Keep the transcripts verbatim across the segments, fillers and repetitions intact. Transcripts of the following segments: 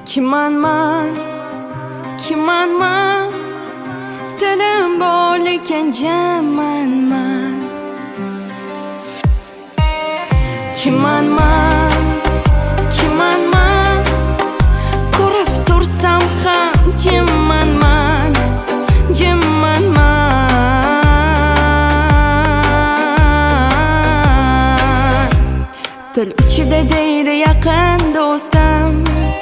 Kimman man, kimman man, dilim bor lekin jamman man. Kimman man, kimman man, ko'rib tursam ham jimman man, jimman man. Til uchida deydi yaqin do'stim,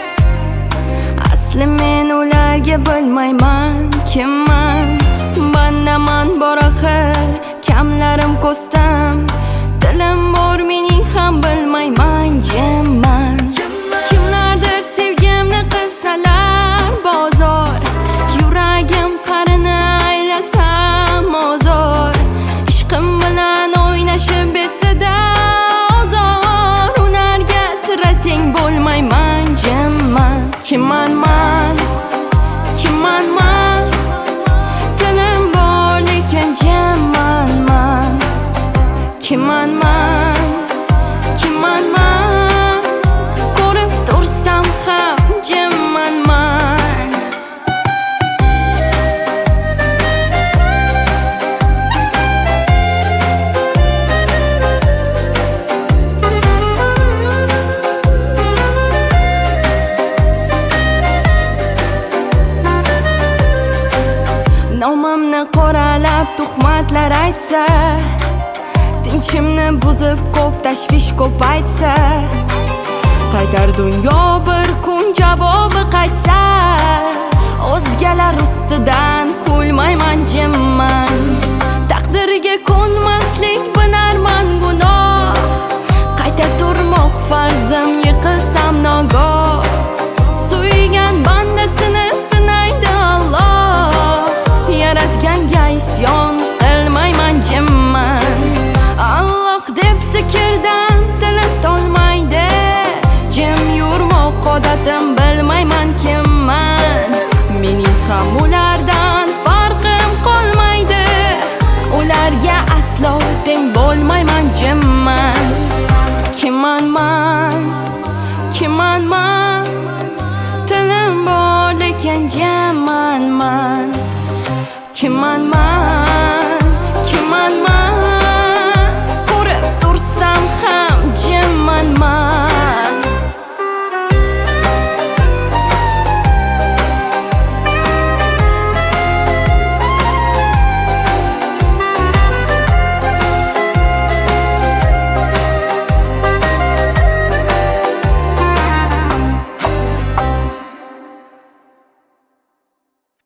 asli men ularga bilmayman kimman. Bandaman bor axir, kamlarim ko'stam, dilim bor mening ham bilmayman jimman. Kimlardir sevgimni qilsalar bozor, yuragim qarini aylasam ozor, ishqim bilan o'ynashib besida ozor, ularga sira teng bo'lmayman jimman. Kimman man, kimman man, dilim bor lekin jimman man. Kimman man, kimman man, ko'rib tursam ham jimman man. Nomimni qoralab tuhmatlar aytsa, tinchimni buzib ko'p tashvish ko'p aytsa, qaytar dunyo bir kun javobi qaytsa, o'zgalar ustidan kulmayman jimman. Taqdiriga ko'nmaslik binarman gunoh, qayta turmoq farzim yiqilsam nogoh. Suygan bandasini sinaydi Alloh, yaratganga isyon qilmayman jimman. Alloh deb zikrdan tilim tolmaydi, jim yurmoq odatim, bilmayman kimman. Mening ham ulardan farqim qolmaydi, ularga aslo teng bo'lmayman jimman. Kimman man, kimman man, tilim bor lekin jimman man. Kimman man.